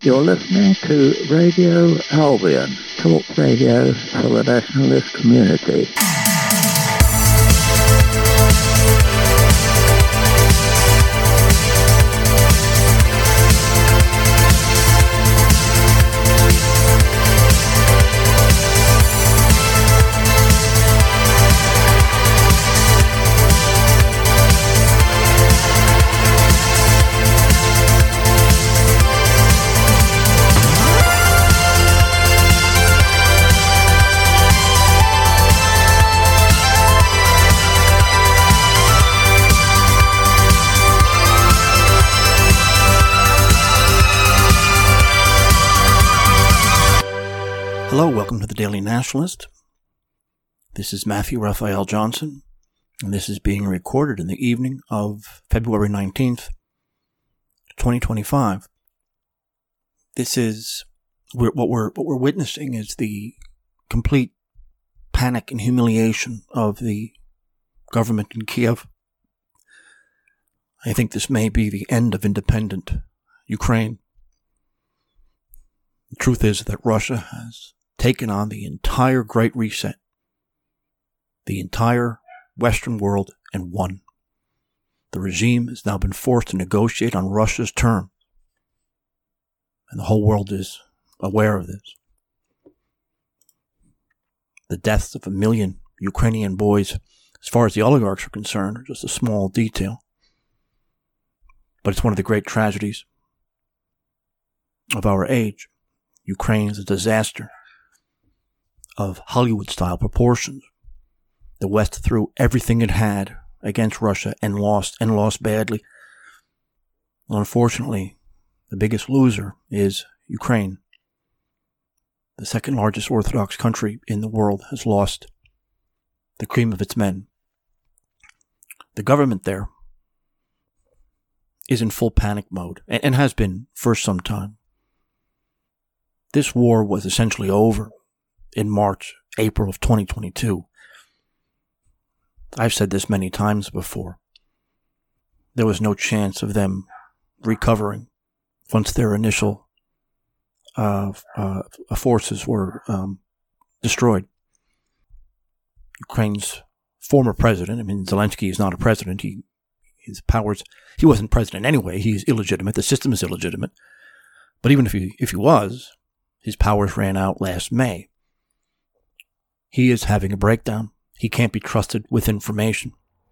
You're listening to Radio Albion, talk radio for the nationalist community. Hello, welcome to the Daily Nationalist. This is Matthew Raphael Johnson, and this is being recorded in the evening of February 19th, 2025. This is, what we're witnessing is the complete panic and humiliation of the government in Kiev. I think this may be the end of independent Ukraine. The truth is that Russia has taken on the entire Great Reset, the entire Western world, and won. The regime has now been forced to negotiate on Russia's terms, and the whole world is aware of this. The deaths of 1 million Ukrainian boys, as far as the oligarchs are concerned, are just a small detail. But it's one of the great tragedies of our age. Ukraine is a disaster of Hollywood-style proportions. The West threw everything it had against Russia and lost badly. Well, unfortunately, the biggest loser is Ukraine. The second largest Orthodox country in the world has lost the cream of its men. The government there is in full panic mode and has been for some time. This war was essentially over in April of 2022. I've said this many times before. There was no chance of them recovering once their initial forces were destroyed. Ukraine's former president, Zelensky is not a president. He wasn't president anyway. He's illegitimate. The system is illegitimate. But even if he was, his powers ran out last May. He is having a breakdown. He can't be trusted with information.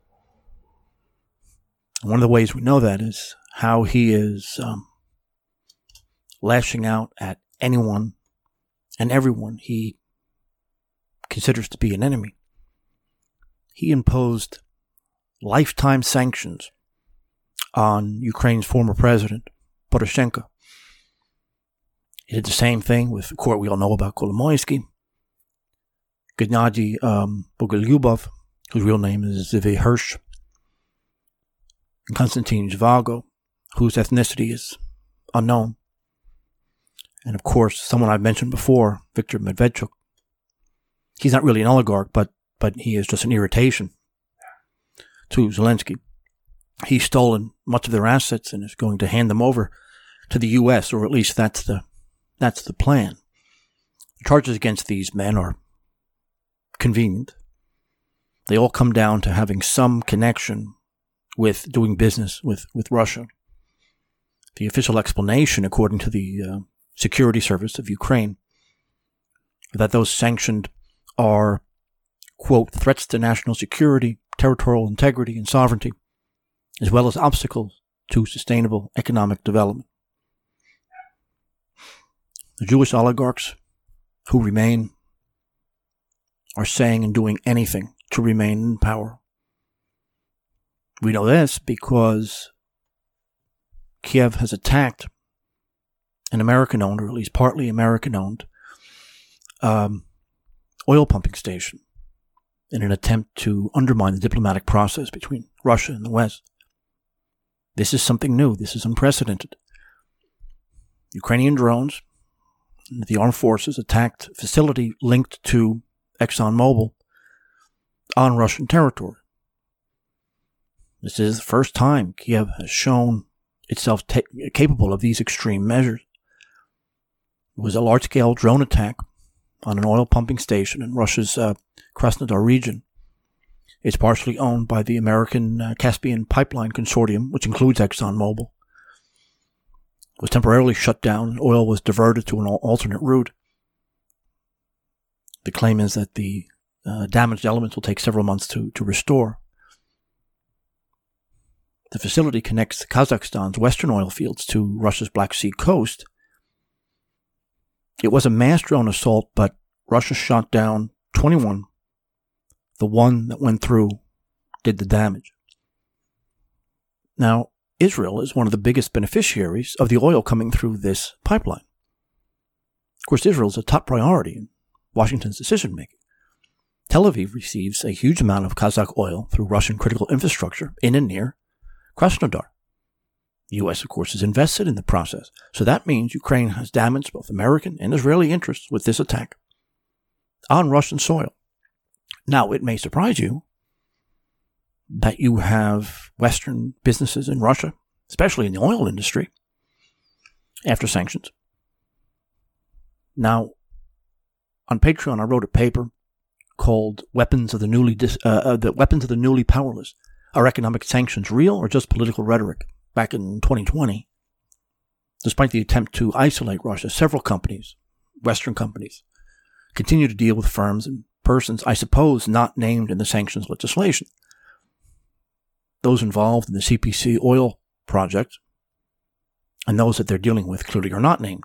And one of the ways we know that is how he is lashing out at anyone and everyone he considers to be an enemy. He imposed lifetime sanctions on Ukraine's former president, Poroshenko. He did the same thing with, of course, we all know about Kolomoisky, Gennady Bogolyubov, whose real name is Zvi Hirsch, and Konstantin Zhivago, whose ethnicity is unknown. And of course, someone I've mentioned before, Viktor Medvedchuk. He's not really an oligarch, but he is just an irritation to Zelensky. He's stolen much of their assets and is going to hand them over to the U.S., or at least that's the plan. The charges against these men are convenient. They all come down to having some connection with doing business with Russia. The official explanation, according to the Security Service of Ukraine, that those sanctioned are, quote, threats to national security, territorial integrity, and sovereignty, as well as obstacles to sustainable economic development. The Jewish oligarchs who remain are saying and doing anything to remain in power. We know this because Kiev has attacked an American-owned, or at least partly American-owned, oil pumping station in an attempt to undermine the diplomatic process between Russia and the West. This is something new. This is unprecedented. Ukrainian drones, the armed forces attacked a facility linked to ExxonMobil on Russian territory. This is the first time Kiev has shown itself capable of these extreme measures. It was a large-scale drone attack on an oil pumping station in Russia's Krasnodar region. It's partially owned by the American Caspian Pipeline Consortium, which includes ExxonMobil. It was temporarily shut down. Oil was diverted to an alternate route. The claim is that the damaged elements will take several months to restore. The facility connects Kazakhstan's western oil fields to Russia's Black Sea coast. It was a mass drone assault, but Russia shot down 21. The one that went through did the damage. Now, Israel is one of the biggest beneficiaries of the oil coming through this pipeline. Of course, Israel is a top priority in Washington's decision-making. Tel Aviv receives a huge amount of Kazakh oil through Russian critical infrastructure in and near Krasnodar. The U.S., of course, is invested in the process, so that means Ukraine has damaged both American and Israeli interests with this attack on Russian soil. Now, it may surprise you that you have Western businesses in Russia, especially in the oil industry, after sanctions. Now, on Patreon, I wrote a paper called "Weapons of the Newly Powerless: Are Economic Sanctions Real or Just Political Rhetoric?" Back in 2020. Despite the attempt to isolate Russia, several companies, Western companies, continue to deal with firms and persons, I suppose, not named in the sanctions legislation. Those involved in the CPC oil project and those that they're dealing with clearly are not named.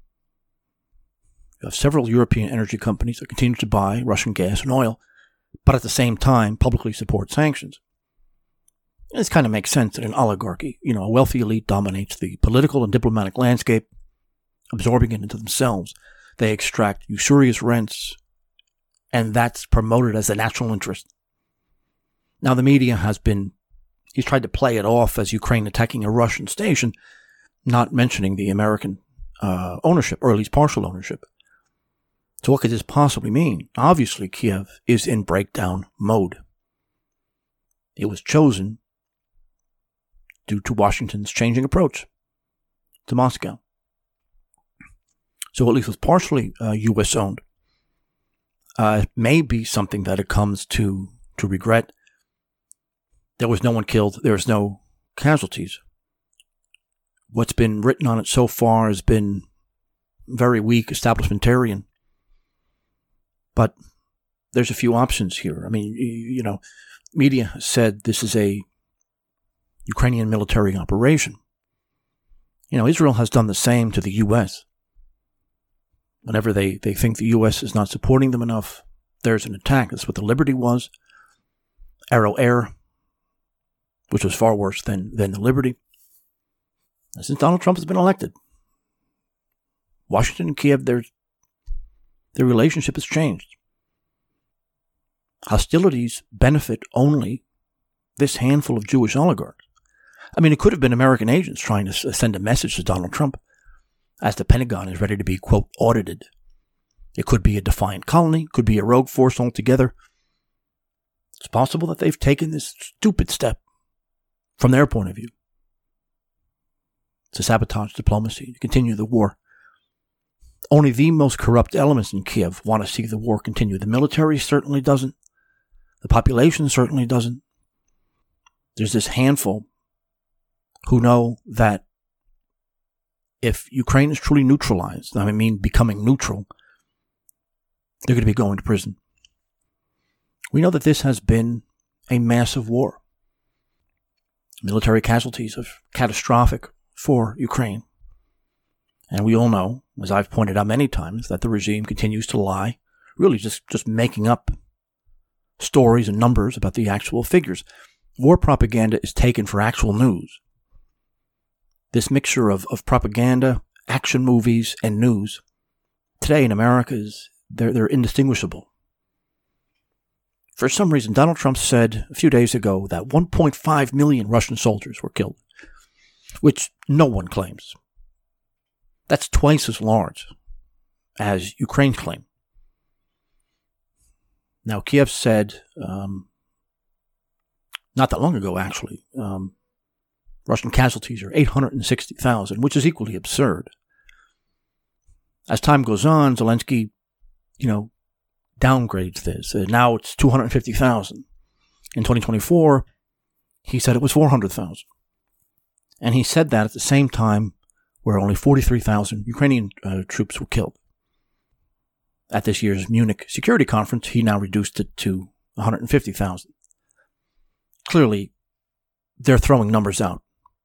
You have several European energy companies that continue to buy Russian gas and oil, but at the same time publicly support sanctions. And this kind of makes sense in an oligarchy. A wealthy elite dominates the political and diplomatic landscape, absorbing it into themselves. They extract usurious rents, and that's promoted as the national interest. Now, the media he's tried to play it off as Ukraine attacking a Russian station, not mentioning the American ownership, or at least partial ownership. So what could this possibly mean? Obviously, Kiev is in breakdown mode. It was chosen due to Washington's changing approach to Moscow. So at least it was partially U.S. owned. It may be something that it comes to regret. There was no one killed. There was no casualties. What's been written on it so far has been very weak, establishmentarian. But there's a few options here. I mean, media has said this is a Ukrainian military operation. Israel has done the same to the U.S. Whenever they think the U.S. is not supporting them enough, there's an attack. That's what the Liberty was. Arrow Air, which was far worse than the Liberty. And since Donald Trump has been elected, Washington and Kiev, their relationship has changed. Hostilities benefit only this handful of Jewish oligarchs. I mean, it could have been American agents trying to send a message to Donald Trump as the Pentagon is ready to be, quote, audited. It could be a defiant colony, could be a rogue force altogether. It's possible that they've taken this stupid step from their point of view to sabotage diplomacy, to continue the war. Only the most corrupt elements in Kiev want to see the war continue. The military certainly doesn't. The population certainly doesn't. There's this handful who know that if Ukraine is truly neutralized, I mean becoming neutral, they're going to be going to prison. We know that this has been a massive war. Military casualties are catastrophic for Ukraine. And we all know, as I've pointed out many times, that the regime continues to lie, really just making up stories and numbers about the actual figures. War propaganda is taken for actual news. This mixture of propaganda, action movies, and news, today in America, they're indistinguishable. For some reason, Donald Trump said a few days ago that 1.5 million Russian soldiers were killed, which no one claims. That's twice as large as Ukraine's claim. Now, Kiev said, not that long ago actually, Russian casualties are 860,000, which is equally absurd. As time goes on, Zelensky, downgrades this. Now it's 250,000. In 2024, he said it was 400,000. And he said that at the same time where only 43,000 Ukrainian troops were killed. At this year's Munich Security Conference, he now reduced it to 150,000. Clearly, they're throwing numbers out.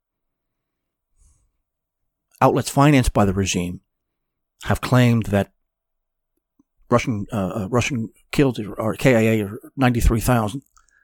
Outlets financed by the regime have claimed that Russian killed, or KIA, are 93,000.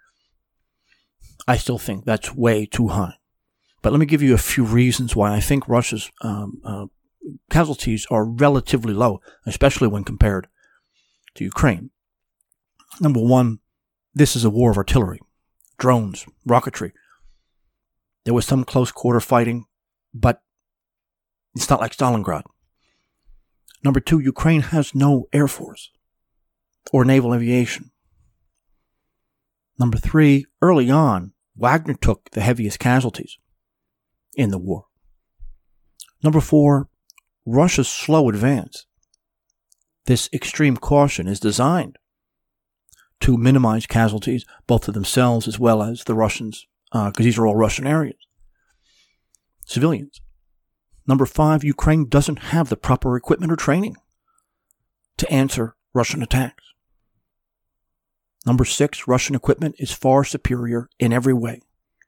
I still think that's way too high. But let me give you a few reasons why I think Russia's casualties are relatively low, especially when compared to Ukraine. Number one, this is a war of artillery, drones, rocketry. There was some close quarter fighting, but it's not like Stalingrad. Number two, Ukraine has no air force or naval aviation. Number three, early on, Wagner took the heaviest casualties in the war. Number four, Russia's slow advance. This extreme caution is designed to minimize casualties, both to themselves as well as the Russians, because these are all Russian areas. Civilians. Number five, Ukraine doesn't have the proper equipment or training to answer Russian attacks. Number six, Russian equipment is far superior in every way.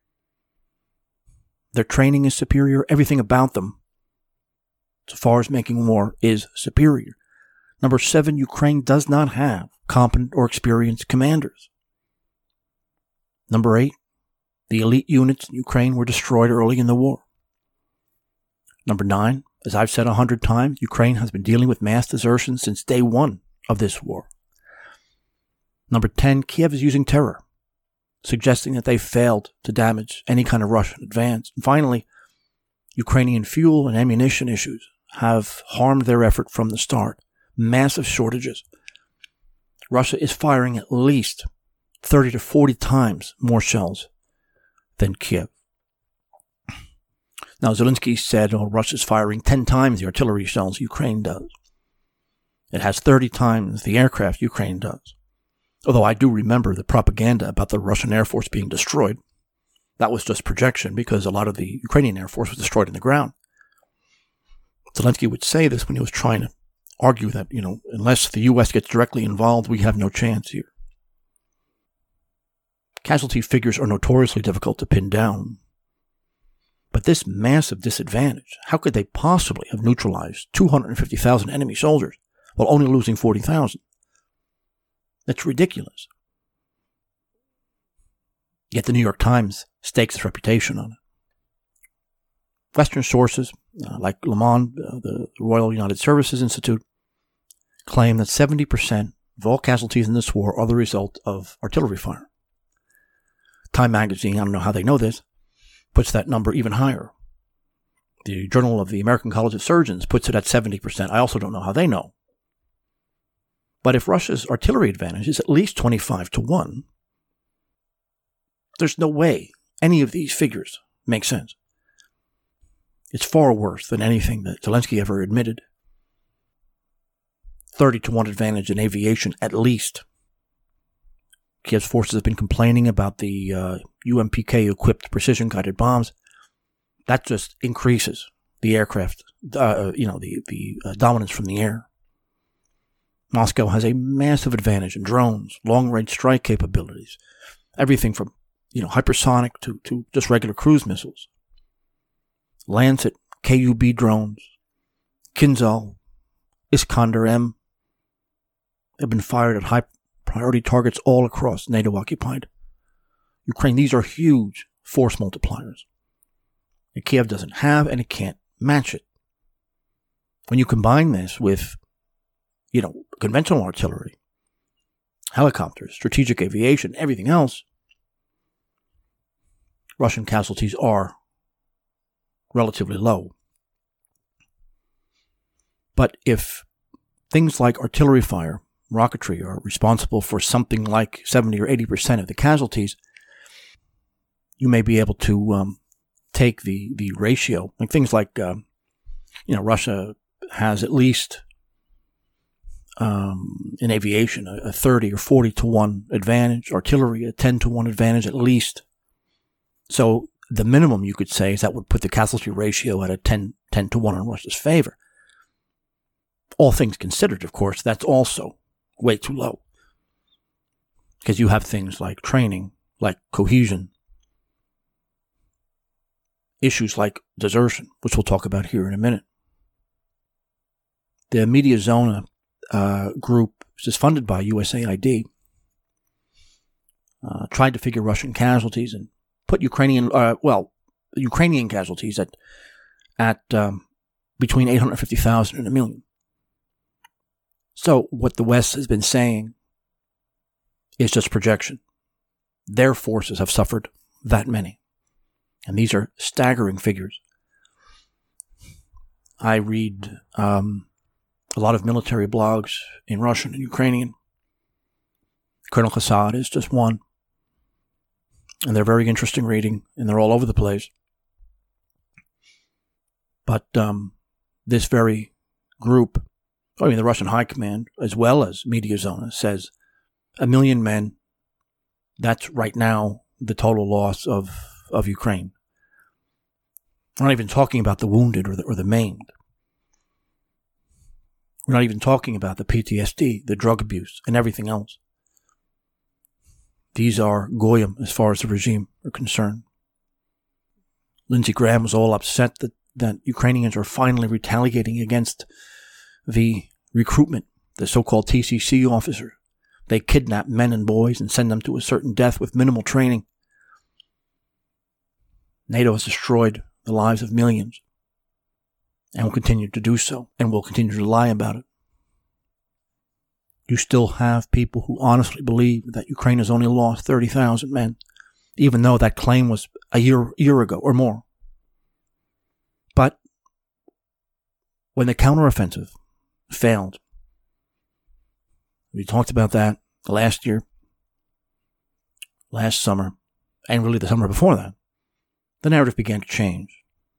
Their training is superior. Everything about them, as far as making war, is superior. Number seven, Ukraine does not have competent or experienced commanders. Number eight, the elite units in Ukraine were destroyed early in the war. Number nine, as I've said 100 times, Ukraine has been dealing with mass desertion since day one of this war. Number 10, Kiev is using terror, suggesting that they failed to damage any kind of Russian advance. And finally, Ukrainian fuel and ammunition issues have harmed their effort from the start. Massive shortages. Russia is firing at least 30 to 40 times more shells than Kiev. Now, Zelensky said, Russia's firing 10 times the artillery shells Ukraine does. It has 30 times the aircraft Ukraine does. Although I do remember the propaganda about the Russian Air Force being destroyed. That was just projection because a lot of the Ukrainian Air Force was destroyed in the ground. Zelensky would say this when he was trying to argue that, unless the U.S. gets directly involved, we have no chance here. Casualty figures are notoriously difficult to pin down. But this massive disadvantage, how could they possibly have neutralized 250,000 enemy soldiers while only losing 40,000? That's ridiculous. Yet the New York Times stakes its reputation on it. Western sources, like Le Monde, the Royal United Services Institute, claim that 70% of all casualties in this war are the result of artillery fire. Time magazine, I don't know how they know this, puts that number even higher. The Journal of the American College of Surgeons puts it at 70%. I also don't know how they know. But if Russia's artillery advantage is at least 25 to 1, there's no way any of these figures make sense. It's far worse than anything that Zelensky ever admitted. 30 to 1 advantage in aviation, at least. Kiev's forces have been complaining about the UMPK-equipped precision-guided bombs. That just increases the aircraft, the dominance from the air. Moscow has a massive advantage in drones, long-range strike capabilities, everything from hypersonic to just regular cruise missiles. Lancet, KUB drones, Kinzhal, Iskander-M have been fired at high-priority targets all across NATO-occupied Ukraine. These are huge force multipliers. And Kiev doesn't have, and it can't match it. When you combine this with, conventional artillery, helicopters, strategic aviation, everything else, Russian casualties are relatively low. But if things like artillery fire, rocketry are responsible for something like 70 or 80% of the casualties, you may be able to take the ratio, like things like, Russia has at least in aviation, a 30 or 40 to 1 advantage, artillery, a 10 to 1 advantage at least. So the minimum you could say is that would put the casualty ratio at a 10 to 1 in Russia's favor. All things considered, of course, that's also way too low. Because you have things like training, like cohesion, issues like desertion, which we'll talk about here in a minute. The Media Zona group, which is funded by USAID, tried to figure Russian casualties and put Ukrainian casualties at between 850,000 and 1 million. So what the West has been saying is just projection. Their forces have suffered that many. And these are staggering figures. I read a lot of military blogs in Russian and Ukrainian. Colonel Hassad is just one. And they're very interesting reading, and they're all over the place. But this very group, the Russian High Command, as well as Media Zona, says 1 million men, that's right now the total loss of Ukraine. We're not even talking about the wounded or the maimed. We're not even talking about the PTSD, the drug abuse, and everything else. These are goyim as far as the regime are concerned. Lindsey Graham was all upset that Ukrainians are finally retaliating against the recruitment, the so-called TCC officers. They kidnap men and boys and send them to a certain death with minimal training. NATO has destroyed the lives of millions and will continue to do so, and will continue to lie about it. You still have people who honestly believe that Ukraine has only lost 30,000 men, even though that claim was a year ago or more. But when the counteroffensive failed, we talked about that last year, last summer, and really the summer before that, the narrative began to change.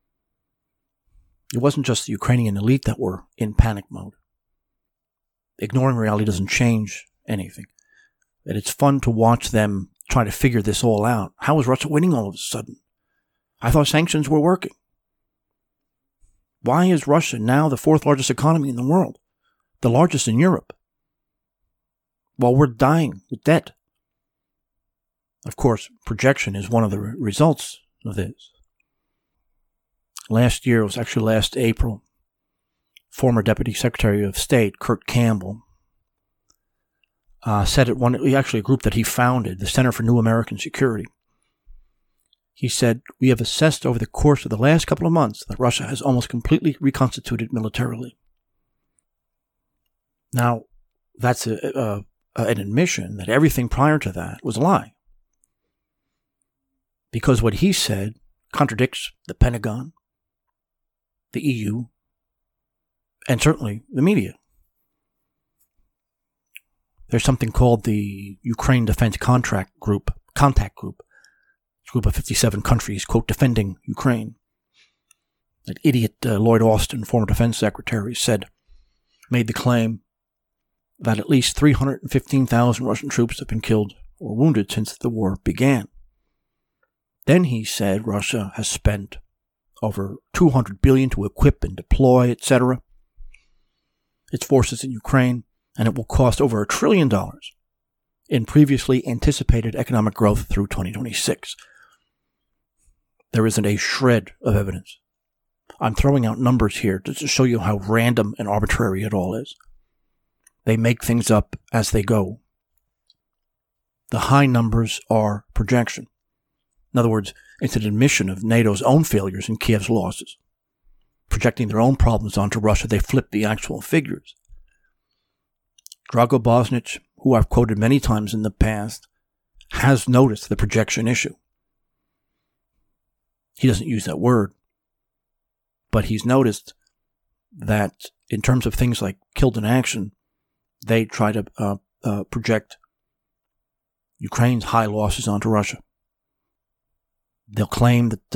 It wasn't just the Ukrainian elite that were in panic mode. Ignoring reality doesn't change anything. And it's fun to watch them try to figure this all out. How is Russia winning all of a sudden? I thought sanctions were working. Why is Russia now the 4th largest economy in the world? The largest in Europe? While we're dying with debt. Of course, projection is one of the results of this. Last year, it was actually last April, former Deputy Secretary of State, Kurt Campbell, said at a group that he founded, the Center for New American Security. He said, "We have assessed over the course of the last couple of months that Russia has almost completely reconstituted militarily." Now, that's an admission that everything prior to that was a lie. Because what he said contradicts the Pentagon, the EU, and certainly the media. There's something called the Ukraine Defense Contact Group, a group of 57 countries, quote, defending Ukraine. That idiot Lloyd Austin, former defense secretary, made the claim that at least 315,000 Russian troops have been killed or wounded since the war began. Then he said Russia has spent over $200 billion to equip and deploy, etc., its forces in Ukraine, and it will cost over $1 trillion in previously anticipated economic growth through 2026. There isn't a shred of evidence. I'm throwing out numbers here just to show you how random and arbitrary it all is. They make things up as they go. The high numbers are projection. In other words, it's an admission of NATO's own failures and Kiev's losses. Projecting their own problems onto Russia, they flip the actual figures. Drago Bosnich, who I've quoted many times in the past, has noticed the projection issue. He doesn't use that word, but he's noticed that in terms of things like killed in action, they try to project Ukraine's high losses onto Russia. They'll claim that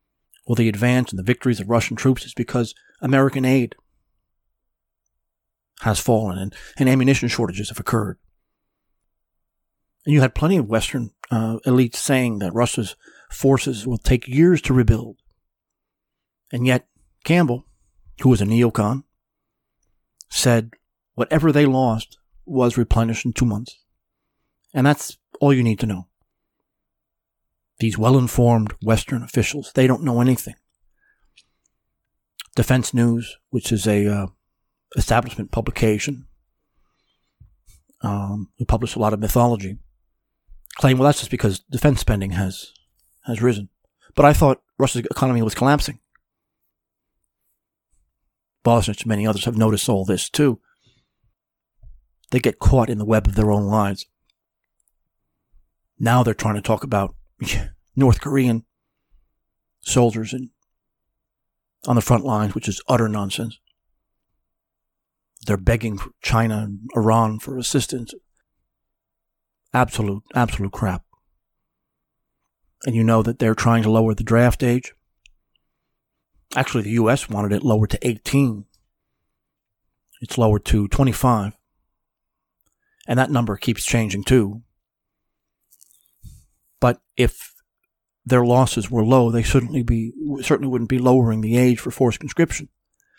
the advance and the victories of Russian troops is because American aid. has fallen and ammunition shortages have occurred. And you had plenty of Western elites saying that Russia's forces will take years to rebuild. And yet, Campbell, who was a neocon, said whatever they lost was replenished in 2 months. And that's all you need to know. These well-informed Western officials, they don't know anything. Defense News, which is a establishment publication, who publish a lot of mythology, claim, well, that's just because defense spending has risen. But I thought Russia's economy was collapsing. Bosnich and many others have noticed all this too. They get caught in the web of their own lives. Now they're trying to talk about North Korean soldiers on the front lines, which is utter nonsense. They're begging China and Iran for assistance. Absolute crap. And you know that they're trying to lower the draft age. Actually, the U.S. wanted it lowered to 18. It's lowered to 25. And that number keeps changing too. But if their losses were low, they certainly wouldn't be lowering the age for forced conscription.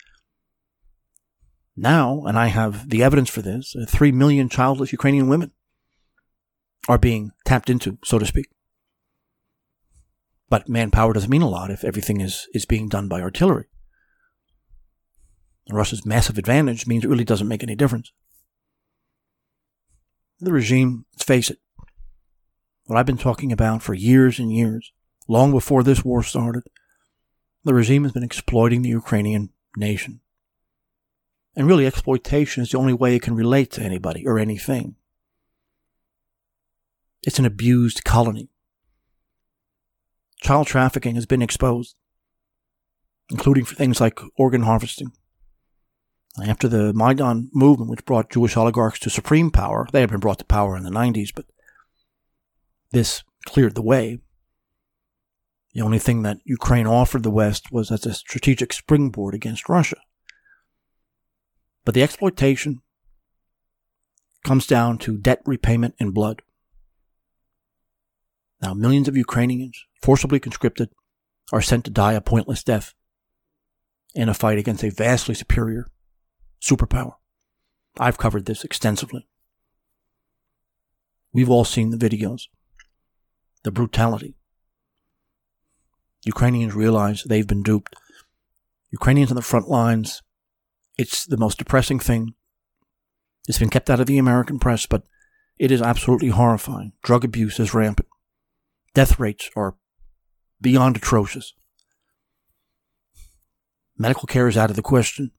Now, and I have the evidence for this, 3 million childless Ukrainian women are being tapped into, so to speak. But manpower doesn't mean a lot if everything is being done by artillery. Russia's massive advantage means it really doesn't make any difference. The regime, let's face it, what I've been talking about for years and years, long before this war started, the regime has been exploiting the Ukrainian nation. And really, exploitation is the only way it can relate to anybody or anything. It's an abused colony. Child trafficking has been exposed, including for things like organ harvesting. After the Maidan movement, which brought Jewish oligarchs to supreme power, they had been brought to power in the 90s, but this cleared the way. The only thing that Ukraine offered the West was as a strategic springboard against Russia. But the exploitation comes down to debt repayment and blood. Now, millions of Ukrainians, forcibly conscripted, are sent to die a pointless death in a fight against a vastly superior superpower. I've covered this extensively. We've all seen the videos, the brutality. Ukrainians realize they've been duped. Ukrainians on the front lines, it's the most depressing thing. It's been kept out of the American press, but it is absolutely horrifying. Drug abuse is rampant. Death rates are beyond atrocious. Medical care is out of the question.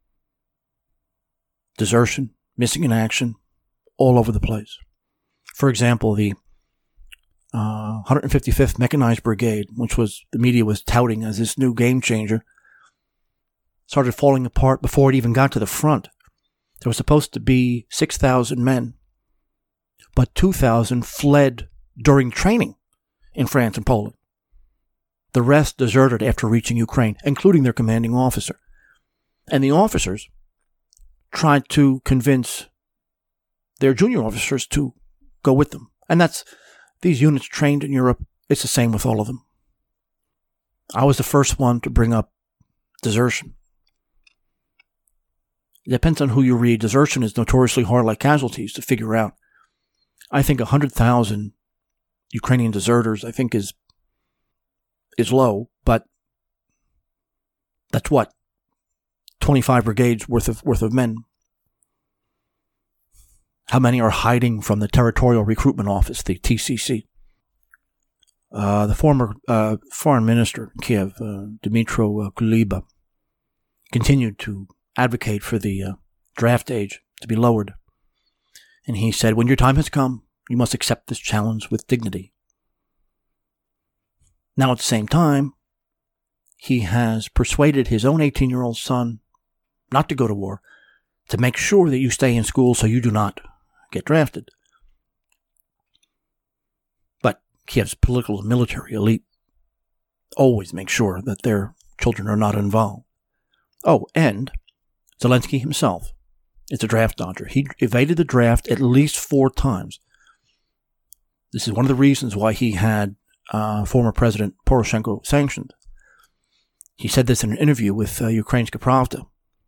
Desertion, missing in action, all over the place. For example, the 155th Mechanized Brigade, which the media was touting as this new game changer, started falling apart before it even got to the front. There was supposed to be 6,000 men, but 2,000 fled during training in France and Poland. The rest deserted after reaching Ukraine, including their commanding officer. And the officers tried to convince their junior officers to go with them. And these units trained in Europe, it's the same with all of them. I was the first one to bring up desertion. It depends on who you read. Desertion is notoriously hard, like casualties, to figure out. I think 100,000 Ukrainian deserters, I think, is low, but that's what? 25 brigades worth of men. How many are hiding from the Territorial Recruitment Office, the TCC? The former foreign minister in Kiev, Dmytro Kuleba, continued to advocate for the draft age to be lowered. And he said, when your time has come, you must accept this challenge with dignity. Now, at the same time, he has persuaded his own 18-year-old son not to go to war, to make sure that you stay in school so you do not get drafted. But Kiev's political and military elite always make sure that their children are not involved. Oh, and Zelensky himself is a draft dodger. He evaded the draft at least 4 times. This is one of the reasons why he had former President Poroshenko sanctioned. He said this in an interview with Ukrainska Pravda.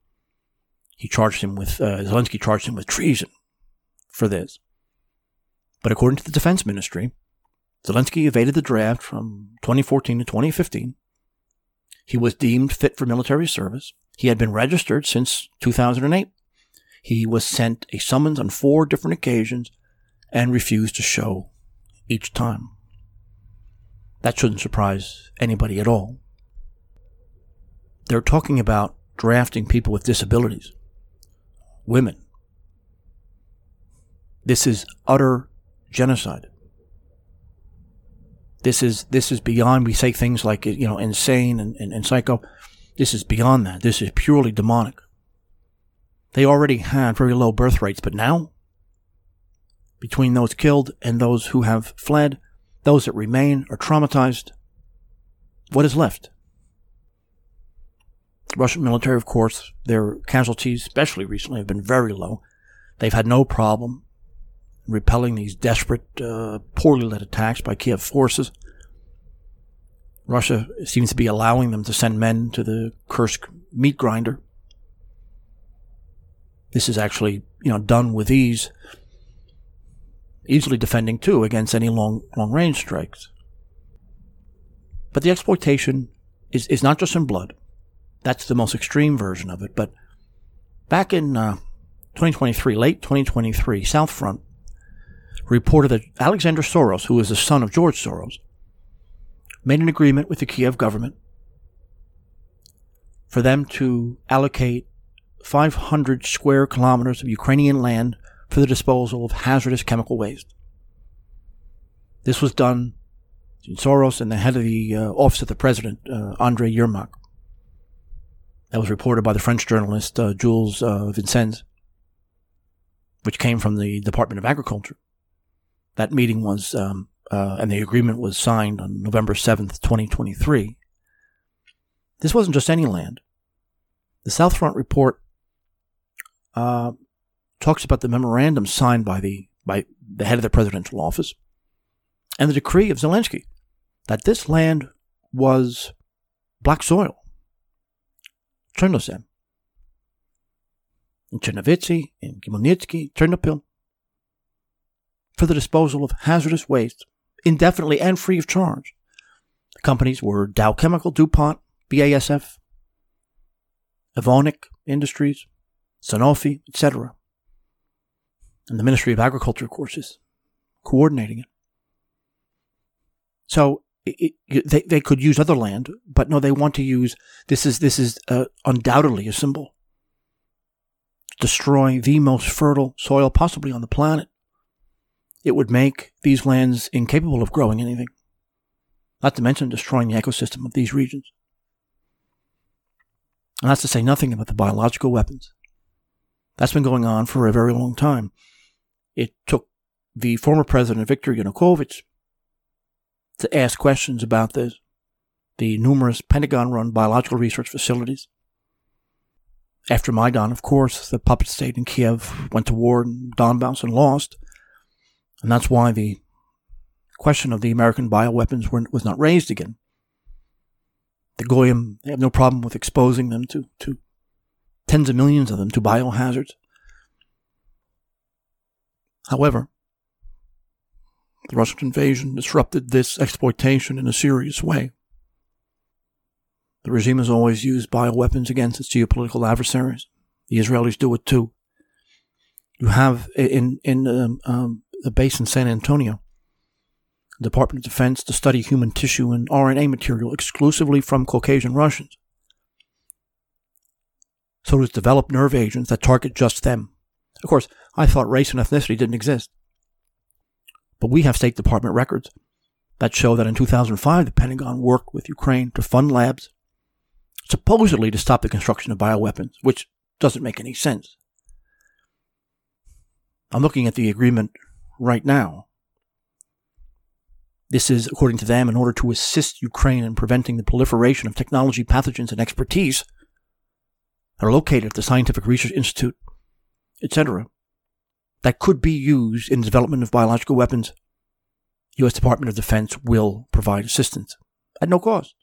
Zelensky charged him with treason for this. But according to the Defense Ministry, Zelensky evaded the draft from 2014 to 2015. He was deemed fit for military service. He had been registered since 2008. He was sent a summons on 4 different occasions and refused to show each time. That shouldn't surprise anybody at all. They're talking about drafting people with disabilities, women. This is utter genocide. This is beyond, we say things like, insane and psycho. This is beyond that. This is purely demonic. They already had very low birth rates, but now, between those killed and those who have fled, those that remain are traumatized, what is left? The Russian military, of course, their casualties, especially recently, have been very low. They've had no problem repelling these desperate, poorly led attacks by Kiev forces. Russia seems to be allowing them to send men to the Kursk meat grinder. This is actually, done with ease, easily defending, too, against any long-range strikes. But the exploitation is not just in blood. That's the most extreme version of it. But back in 2023, late 2023, South Front reported that Alexander Soros, who is the son of George Soros, made an agreement with the Kiev government for them to allocate 500 square kilometers of Ukrainian land for the disposal of hazardous chemical waste. This was done between Soros and the head of the office of the president, Andrei Yermak. That was reported by the French journalist Jules Vincennes, which came from the Department of Agriculture. That meeting was, and the agreement was signed on November 7th, 2023. This wasn't just any land. The South Front report talks about the memorandum signed by the head of the presidential office and the decree of Zelensky that this land was black soil. Chernozem, in Chernovitsy, in Khmelnytsky, Ternopil, for the disposal of hazardous waste, indefinitely and free of charge. The companies were Dow Chemical, DuPont, BASF, Evonik Industries, Sanofi, etc. And the Ministry of Agriculture, of course, is coordinating it. So they could use other land, but no, they want to use, this is undoubtedly a symbol. Destroying the most fertile soil possibly on the planet. It would make these lands incapable of growing anything. Not to mention destroying the ecosystem of these regions. And that's to say nothing about the biological weapons. That's been going on for a very long time. It took the former president, Viktor Yanukovych, to ask questions about this, the numerous Pentagon-run biological research facilities. After Maidan, of course, the puppet state in Kiev went to war in Donbass and lost, and that's why the question of the American bioweapons was not raised again. The Goyim, they have no problem with exposing them to tens of millions of them to biohazards. However, the Russian invasion disrupted this exploitation in a serious way. The regime has always used bioweapons against its geopolitical adversaries. The Israelis do it too. You have in the base in San Antonio, the Department of Defense to study human tissue and RNA material exclusively from Caucasian Russians. So to develop nerve agents that target just them. Of course, I thought race and ethnicity didn't exist. But we have State Department records that show that in 2005, the Pentagon worked with Ukraine to fund labs, supposedly to stop the construction of bioweapons, which doesn't make any sense. I'm looking at the agreement right now. This is, according to them, in order to assist Ukraine in preventing the proliferation of technology, pathogens, and expertise that are located at the Scientific Research Institute etc., that could be used in the development of biological weapons, U.S. Department of Defense will provide assistance at no cost.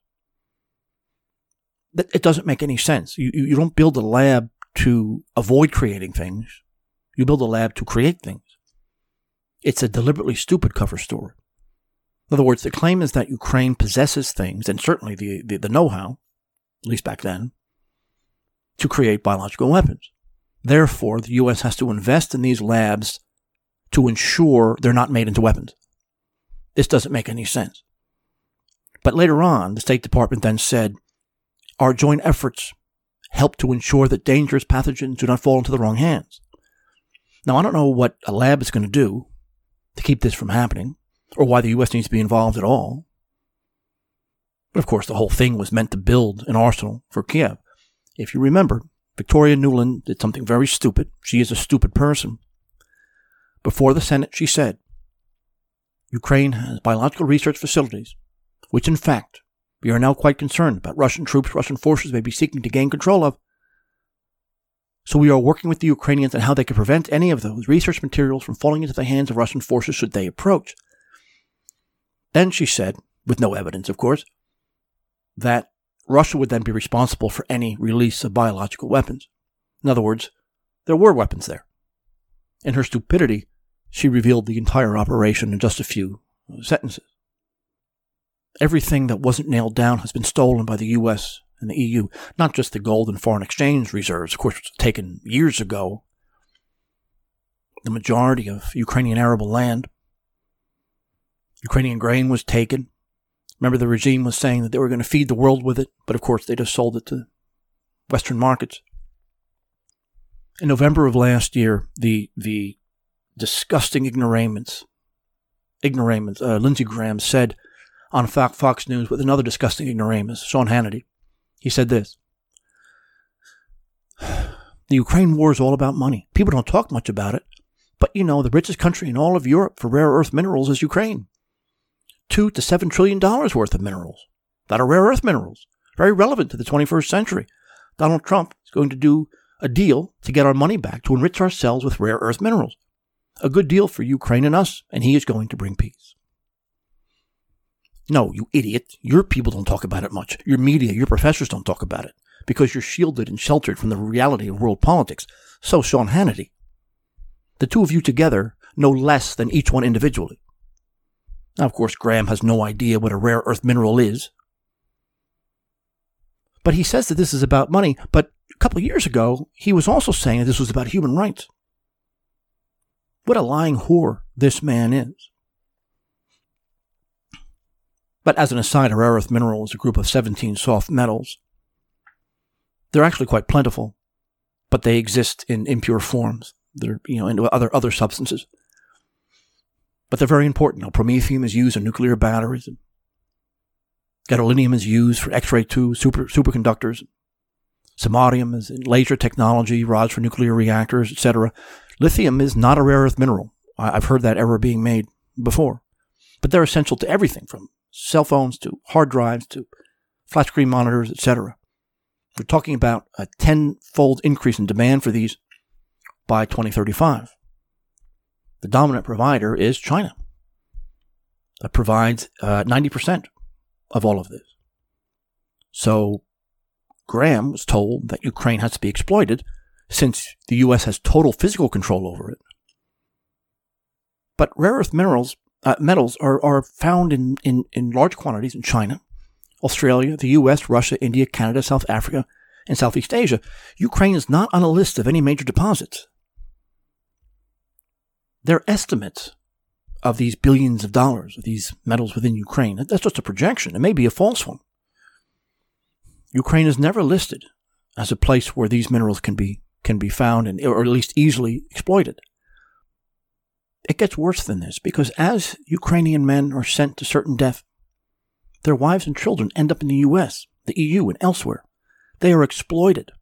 It doesn't make any sense. You don't build a lab to avoid creating things. You build a lab to create things. It's a deliberately stupid cover story. In other words, the claim is that Ukraine possesses things, and certainly the know-how, at least back then, to create biological weapons. Therefore, the U.S. has to invest in these labs to ensure they're not made into weapons. This doesn't make any sense. But later on, the State Department then said, our joint efforts help to ensure that dangerous pathogens do not fall into the wrong hands. Now, I don't know what a lab is going to do to keep this from happening, or why the U.S. needs to be involved at all. But of course, the whole thing was meant to build an arsenal for Kiev. If you remember, Victoria Nuland did something very stupid. She is a stupid person. Before the Senate, she said, Ukraine has biological research facilities, which in fact, we are now quite concerned about Russian troops, Russian forces may be seeking to gain control of. So we are working with the Ukrainians on how they can prevent any of those research materials from falling into the hands of Russian forces should they approach. Then she said, with no evidence of course, that Russia would then be responsible for any release of biological weapons. In other words, there were weapons there. In her stupidity, she revealed the entire operation in just a few sentences. Everything that wasn't nailed down has been stolen by the U.S. and the EU. Not just the gold and foreign exchange reserves, of course, which was taken years ago. The majority of Ukrainian arable land. Ukrainian grain was taken. Remember, the regime was saying that they were going to feed the world with it, but of course they just sold it to Western markets. In November of last year, the disgusting ignoramus, Lindsey Graham said on Fox News with another disgusting ignoramus, Sean Hannity, he said this, the Ukraine war is all about money. People don't talk much about it, but you know, the richest country in all of Europe for rare earth minerals is Ukraine. $2 to $7 trillion worth of minerals that are rare earth minerals, very relevant to the 21st century. Donald Trump is going to do a deal to get our money back to enrich ourselves with rare earth minerals. A good deal for Ukraine and us, and he is going to bring peace. No, you idiot. Your people don't talk about it much. Your media, your professors don't talk about it because you're shielded and sheltered from the reality of world politics. So, Sean Hannity, the two of you together know less than each one individually. Now, of course, Graham has no idea what a rare earth mineral is. But he says that this is about money. But a couple of years ago, he was also saying that this was about human rights. What a lying whore this man is. But as an aside, a rare earth mineral is a group of 17 soft metals. They're actually quite plentiful, but they exist in impure forms. They're, into other substances. But they're very important. Now, promethium is used in nuclear batteries. Gadolinium is used for X-ray tubes, superconductors. Samarium is in laser technology, rods for nuclear reactors, etc. Lithium is not a rare earth mineral. I've heard that error being made before. But they're essential to everything from cell phones to hard drives to flat screen monitors, etc. We're talking about a 10-fold increase in demand for these by 2035. The dominant provider is China. That provides 90% of all of this. So Graham was told that Ukraine has to be exploited since the U.S. has total physical control over it. But rare earth metals are found in large quantities in China, Australia, the U.S., Russia, India, Canada, South Africa, and Southeast Asia. Ukraine is not on a list of any major deposits. Their estimates of these billions of dollars of these metals within Ukraine, that's just a projection. It may be a false one. Ukraine is never listed as a place where these minerals can be found or at least easily exploited. It gets worse than this because as Ukrainian men are sent to certain death, their wives and children end up in the U.S., the EU, and elsewhere. They are exploited.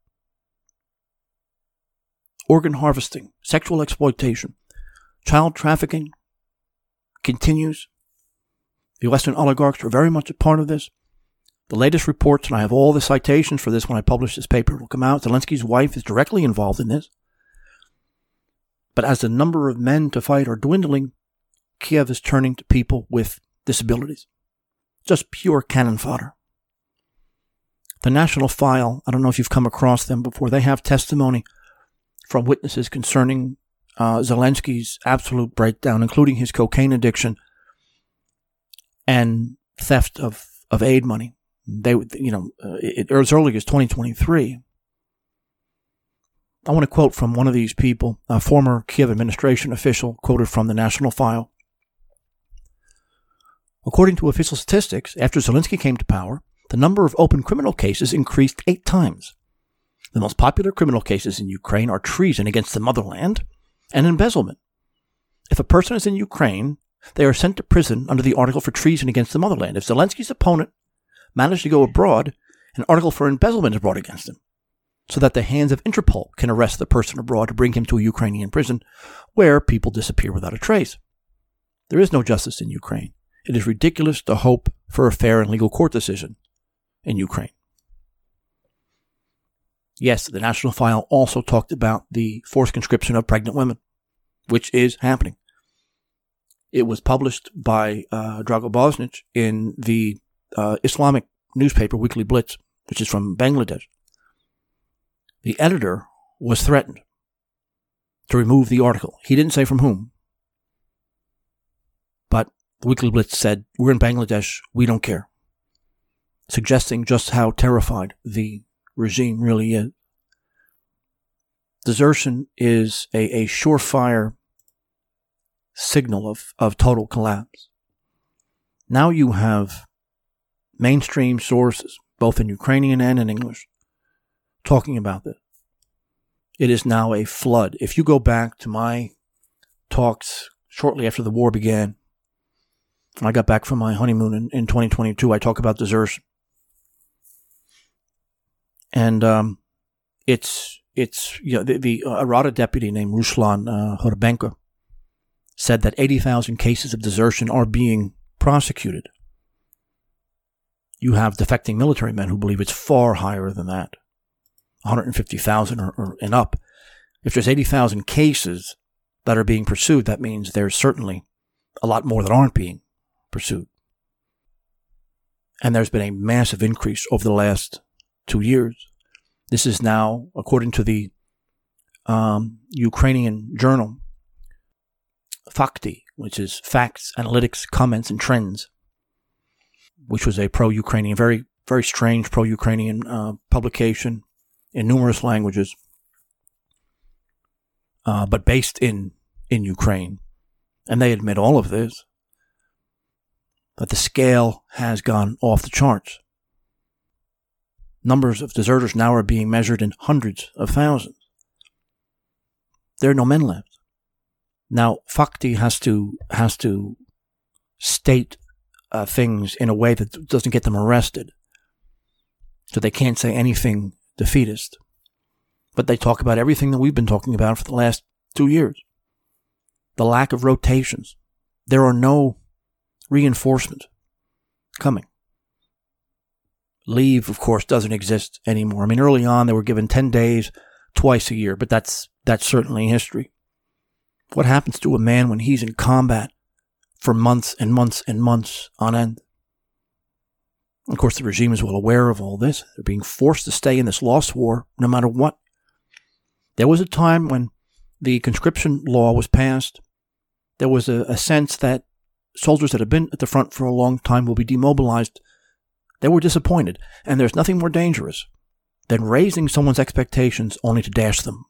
Organ harvesting, sexual exploitation, child trafficking continues. The Western oligarchs are very much a part of this. The latest reports, and I have all the citations for this when I publish this paper, will come out. Zelensky's wife is directly involved in this. But as the number of men to fight are dwindling, Kiev is turning to people with disabilities. Just pure cannon fodder. The National File, I don't know if you've come across them before, they have testimony from witnesses concerning Zelensky's absolute breakdown, including his cocaine addiction and theft of aid money. As early as 2023. I want to quote from one of these people, a former Kiev administration official, quoted from the National File. According to official statistics, after Zelensky came to power, the number of open criminal cases increased 8 times. The most popular criminal cases in Ukraine are treason against the motherland and embezzlement. If a person is in Ukraine, they are sent to prison under the article for treason against the motherland. If Zelensky's opponent managed to go abroad, an article for embezzlement is brought against him, so that the hands of Interpol can arrest the person abroad to bring him to a Ukrainian prison, where people disappear without a trace. There is no justice in Ukraine. It is ridiculous to hope for a fair and legal court decision in Ukraine. Yes, the National File also talked about the forced conscription of pregnant women, which is happening. It was published by Drago Bosnich in the Islamic newspaper Weekly Blitz, which is from Bangladesh. The editor was threatened to remove the article. He didn't say from whom. But the Weekly Blitz said, "We're in Bangladesh, we don't care," suggesting just how terrified the regime really is. Desertion is a surefire signal of total collapse. Now you have mainstream sources, both in Ukrainian and in English, talking about this. It is now a flood. If you go back to my talks shortly after the war began, I got back from my honeymoon in 2022, I talk about desertion. And the Arada deputy named Ruslan Horbenko said that 80,000 cases of desertion are being prosecuted. You have defecting military men who believe it's far higher than that, 150,000 or and up. If there's 80,000 cases that are being pursued, that means there's certainly a lot more that aren't being pursued. And there's been a massive increase over the last 2 years. This is now, according to the Ukrainian journal, Fakti, which is Facts, Analytics, Comments, and Trends, which was a pro-Ukrainian, very, very strange pro-Ukrainian publication in numerous languages, but based in Ukraine. And they admit all of this, that the scale has gone off the charts. Numbers of deserters now are being measured in hundreds of thousands. There are no men left. Now, Fakti has to state things in a way that doesn't get them arrested. So they can't say anything defeatist. But they talk about everything that we've been talking about for the last 2 years. The lack of rotations. There are no reinforcements coming. Leave, of course, doesn't exist anymore. I mean, early on, they were given 10 days twice a year, but that's certainly history. What happens to a man when he's in combat for months and months and months on end? Of course, the regime is well aware of all this. They're being forced to stay in this lost war no matter what. There was a time when the conscription law was passed. There was a sense that soldiers that have been at the front for a long time will be demobilized. They were disappointed, and there's nothing more dangerous than raising someone's expectations only to dash them.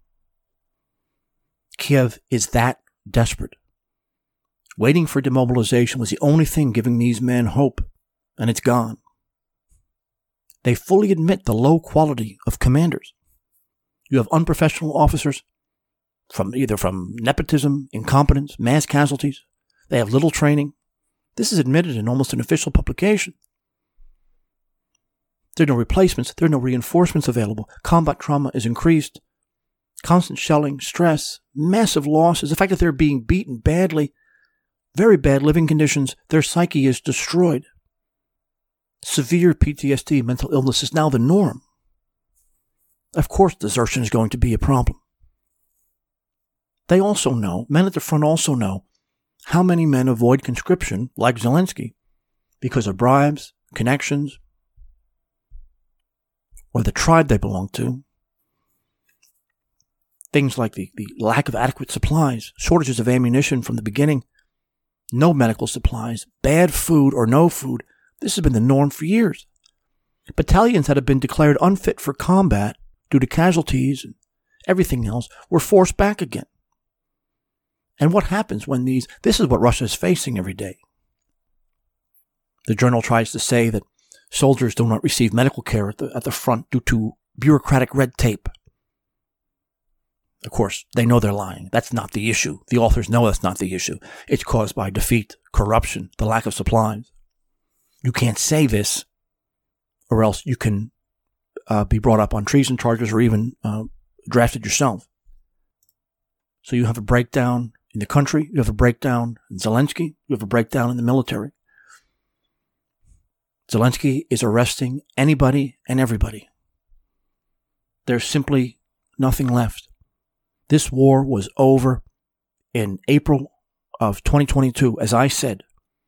Kiev is that desperate. Waiting for demobilization was the only thing giving these men hope, and it's gone. They fully admit the low quality of commanders. You have unprofessional officers from nepotism, incompetence, mass casualties. They have little training. This is admitted in almost an official publication. There are no replacements. There are no reinforcements available. Combat trauma is increased. Constant shelling, stress, massive losses, the fact that they're being beaten badly, very bad living conditions, their psyche is destroyed. Severe PTSD, mental illness is now the norm. Of course, desertion is going to be a problem. they also know, men at the front also know, how many men avoid conscription, like Zelensky, because of bribes, connections, or the tribe they belong to. Things like the lack of adequate supplies, shortages of ammunition from the beginning, no medical supplies, bad food or no food. This has been the norm for years. Battalions that have been declared unfit for combat due to casualties and everything else were forced back again. And what happens when this is what Russia is facing every day. The journal tries to say that soldiers do not receive medical care at the front due to bureaucratic red tape. Of course, they know they're lying. That's not the issue. The authors know that's not the issue. It's caused by defeat, corruption, the lack of supplies. You can't say this, or else you can be brought up on treason charges or even drafted yourself. So you have a breakdown in the country, you have a breakdown in Zelensky, you have a breakdown in the military. Zelensky is arresting anybody and everybody. There's simply nothing left. This war was over in April of 2022. As I said,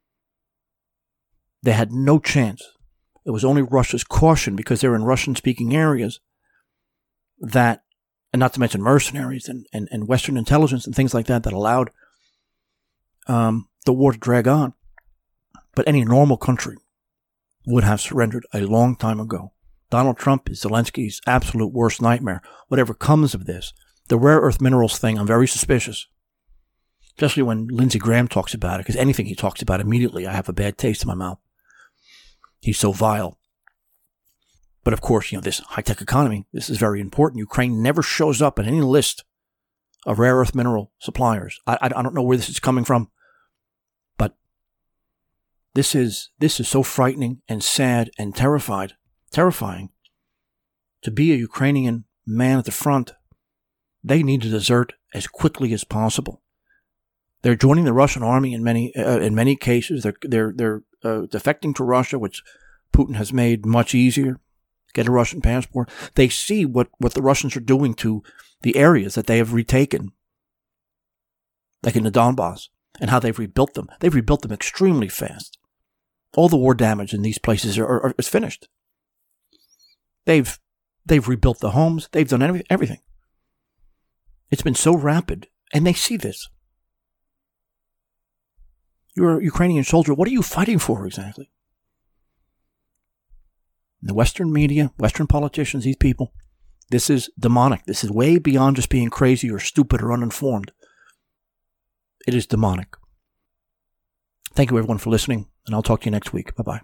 they had no chance. It was only Russia's caution, because they're in Russian-speaking areas, that, and not to mention mercenaries and Western intelligence and things like that, that allowed the war to drag on. But any normal country would have surrendered a long time ago. Donald Trump is Zelensky's absolute worst nightmare. Whatever comes of this, the rare earth minerals thing, I'm very suspicious. Especially when Lindsey Graham talks about it, because anything he talks about immediately, I have a bad taste in my mouth. He's so vile. But of course, this high-tech economy, this is very important. Ukraine never shows up in any list of rare earth mineral suppliers. I don't know where this is coming from, but this is so frightening and sad and terrifying. To be a Ukrainian man at the front, they need to desert as quickly as possible. They're joining the Russian army in many cases. They're defecting to Russia, which Putin has made much easier. Get a Russian passport. They see what the Russians are doing to the areas that they have retaken, like in the Donbass, and how they've rebuilt them. They've rebuilt them extremely fast. All the war damage in these places is finished. They've rebuilt the homes. They've done everything. It's been so rapid, and they see this. You're a Ukrainian soldier. What are you fighting for exactly? The Western media, Western politicians, these people, this is demonic. This is way beyond just being crazy or stupid or uninformed. It is demonic. Thank you, everyone, for listening, and I'll talk to you next week. Bye-bye.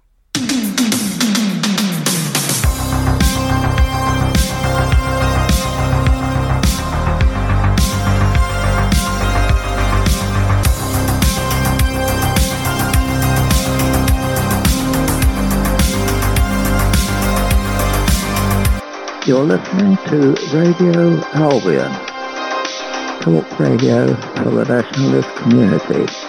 You're listening to Radio Albion, talk radio for the nationalist community.